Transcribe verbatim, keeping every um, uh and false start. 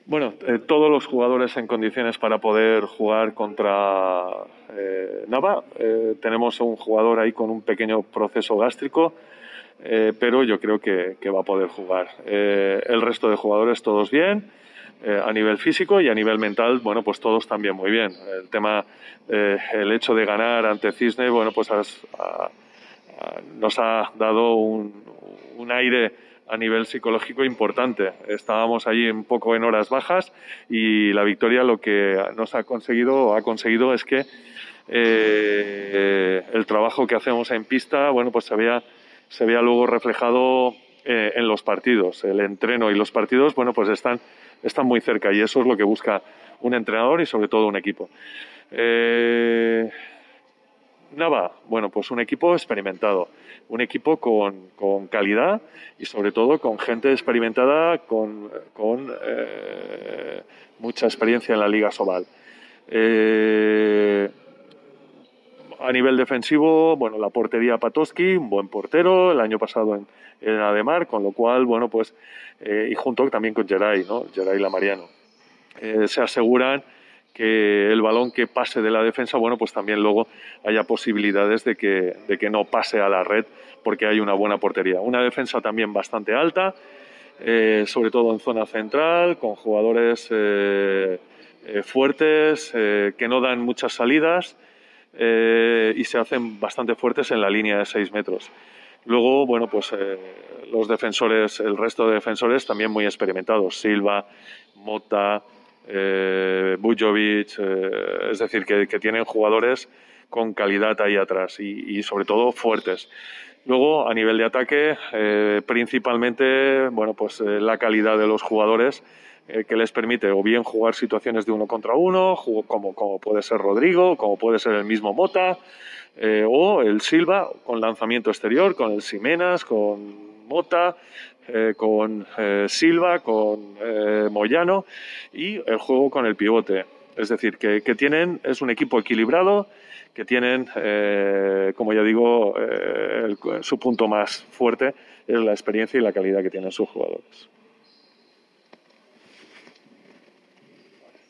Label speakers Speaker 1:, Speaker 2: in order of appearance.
Speaker 1: Bueno, eh, todos los jugadores en condiciones para poder jugar contra eh, Nava. Eh, tenemos un jugador ahí con un pequeño proceso gástrico, eh, pero yo creo que, que va a poder jugar. Eh, el resto de jugadores todos bien, eh, a nivel físico y a nivel mental, bueno, pues todos también muy bien. El tema, eh, el hecho de ganar ante Cisne, bueno, pues has, a, a, nos ha dado un, un aire a nivel psicológico importante. Estábamos allí un poco en horas bajas y la victoria lo que nos ha conseguido, ha conseguido es que eh, el trabajo que hacemos en pista, bueno, pues se veía, se veía luego reflejado eh, en los partidos. El entreno y los partidos, bueno, pues están, están muy cerca y eso es lo que busca un entrenador y sobre todo un equipo. Eh, Nava, bueno, pues un equipo experimentado, un equipo con, con calidad y sobre todo con gente experimentada, con, con eh, mucha experiencia en la Liga Sobal. Eh, a nivel defensivo, bueno, la portería Patoski, un buen portero, el año pasado en, en Ademar, con lo cual, bueno, pues, eh, y junto también con Geray, ¿no? Geray Lamariano. Eh, se aseguran que el balón que pase de la defensa, bueno, pues también luego haya posibilidades de que, de que no pase a la red porque hay una buena portería. Una defensa también bastante alta, eh, sobre todo en zona central, con jugadores eh, eh, fuertes, eh, que no dan muchas salidas eh, y se hacen bastante fuertes en la línea de seis metros. Luego, bueno, pues eh, los defensores, el resto de defensores también muy experimentados. Silva, Mota, eh, Bujovic, eh, es decir, que, que tienen jugadores con calidad ahí atrás y, y sobre todo fuertes. Luego, a nivel de ataque, eh, principalmente, bueno, pues eh, la calidad de los jugadores eh, que les permite o bien jugar situaciones de uno contra uno, como, como puede ser Rodrigo, como puede ser el mismo Mota, eh, o el Silva con lanzamiento exterior, con el Simenas, con Mota, eh, con eh, Silva, con eh, Moyano y el juego con el pivote. Es decir, que, que tienen, es un equipo equilibrado, que tienen, eh, como ya digo, eh, el, su punto más fuerte es la experiencia y la calidad que tienen sus jugadores.